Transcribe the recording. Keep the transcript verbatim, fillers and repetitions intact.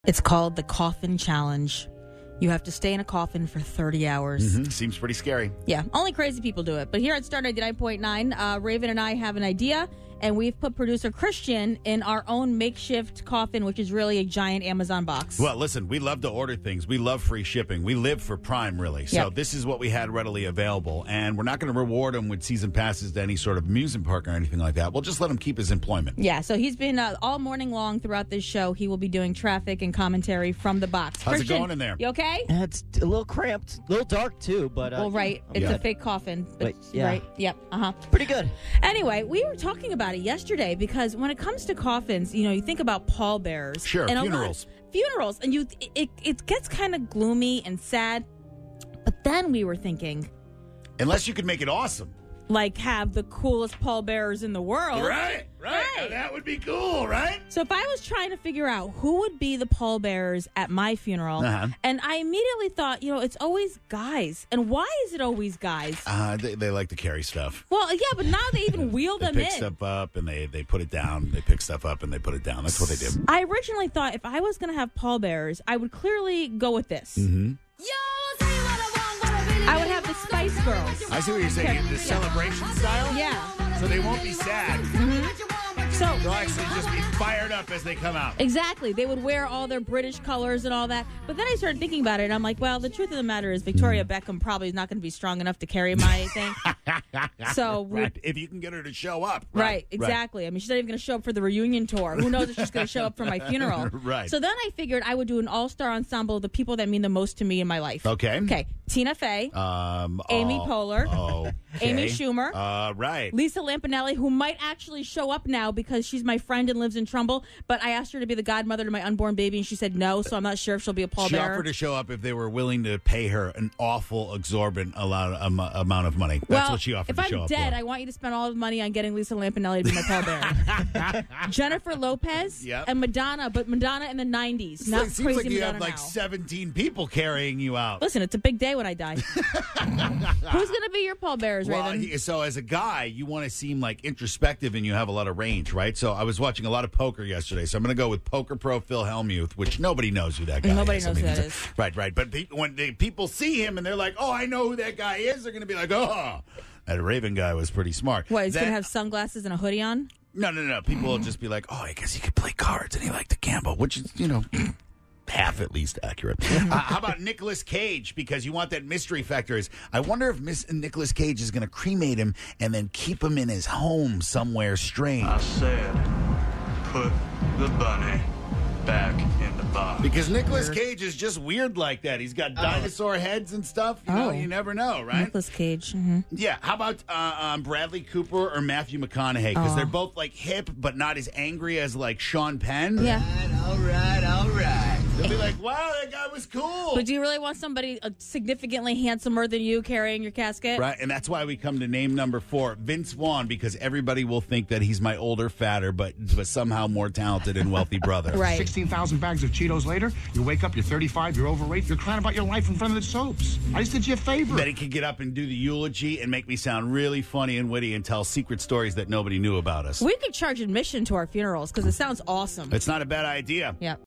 It's called the Coffin Challenge. You have to stay in a coffin for thirty hours. Mm-hmm. Seems pretty scary. Yeah, only crazy people do it. But here at Star ninety-nine point nine, uh, Raven and I have an idea, and we've put producer Christian in our own makeshift coffin, which is really a giant Amazon box. Well, listen, we love to order things. We love free shipping. We live for Prime, really. So Yep. this is what we had readily available. And we're not going to reward him with season passes to any sort of amusement park or anything like that. We'll just let him keep his employment. Yeah, so he's been uh, all morning long throughout this show. He will be doing traffic and commentary from the box. How's it Christian, going in there? You okay? Yeah, it's a little cramped, a little dark too, but uh, Well, right. It's Yeah. a fake coffin. But, Wait, yeah. Right. Yep. Uh-huh. pretty good. Anyway, we were talking about it yesterday because when it comes to coffins, you know, you think about pallbearers. Sure, and a lot- funerals. funerals. And you, it, it gets kind of gloomy and sad. But then we were thinking, Unless you could make it awesome. like, have the coolest pallbearers in the world. Right, right. Now, Right. that would be cool, right? So if I was trying to figure out who would be the pallbearers at my funeral, Uh-huh. and I immediately thought, you know, it's always guys. And why is it always guys? Uh, they, they like to carry stuff. Well, yeah, but now they even wheel They them pick in. stuff up and they, they put it down. They pick stuff up and they put it down. That's what they do. I originally thought if I was going to have pallbearers, I would clearly go with this. Mm-hmm. I would have the Spice Girls. I see what you're saying. The celebration style? Yeah. So they won't be sad. So They'll actually just be fired up as they come out. exactly, they would wear all their British colors and all that. But then I started thinking about it, and I'm like, well, the truth of the matter is Victoria Beckham probably is not going to be strong enough to carry my thing. So we- Right. If you can get her to show up. Right, exactly. I mean, she's not even going to show up for the reunion tour. Who knows if she's going to show up for my funeral? Right. So then I figured I would do an all-star ensemble of the people that mean the most to me in my life. Okay. Okay. Tina Fey, Um, Amy oh, Poehler, Oh. Amy Schumer, Uh, right. Lisa Lampanelli, who might actually show up now because she's my friend and lives in Trumbull, but I asked her to be the godmother to my unborn baby, and she said no, so I'm not sure if she'll be a She pallbearer. offered to show up if they were willing to pay her an awful, exorbitant amount, um, amount of money. That's well, what she offered if to I'm show dead, up I want you to spend all the money on getting Lisa Lampanelli to be my pallbearer. Jennifer Lopez Yep. and Madonna, but Madonna in the nineties, for. not It seems crazy like you Madonna have like now. seventeen people carrying you out. Listen, it's a big day when I die. Who's going to be your pallbearers, Well, Raven? he- so as a guy, you want to seem like introspective and you have a lot of range, right? So I was watching a lot of poker yesterday, so I'm going to go with Poker Pro Phil Hellmuth, which nobody knows who that guy Nobody is. knows who that he's a- is. Right, right. But pe- when they, people see him and they're like, "Oh, I know who that guy is," they're going to be like, "Oh, that Raven guy was pretty smart." What, he's going Then- to have sunglasses and a hoodie on? No, no, no. People will just be like, "Oh, I guess he could play cards and he liked to gamble," which is, you know, half at least accurate. uh, how about Nicolas Cage? Because you want that mystery factor. Is I wonder if Miss Nicolas Cage is going to cremate him and then keep him in his home somewhere strange. I said, put the bunny back in the box. Because Nicolas Cage is just weird like that. He's got dinosaur heads and stuff. You know, Oh. you never know, right? Nicolas Cage. hmm Yeah. How about uh, um, Bradley Cooper or Matthew McConaughey? Because Oh. they're both like hip, but not as angry as like Sean Penn. Yeah. All right, all right. They'll be like, "Wow, that guy was cool." But do you really want somebody uh, significantly handsomer than you carrying your casket? Right, and that's why we come to name number four, Vince Vaughn, because everybody will think that he's my older, fatter, but, but somehow more talented and wealthy brother. Right. sixteen thousand bags of Cheetos later, you wake up, you're thirty-five, you're overweight, you're crying about your life in front of the soaps. I just did you a favor. That he could get up and do the eulogy and make me sound really funny and witty and tell secret stories that nobody knew about us. We could charge admission to our funerals because it sounds awesome. It's not a bad idea. Yeah.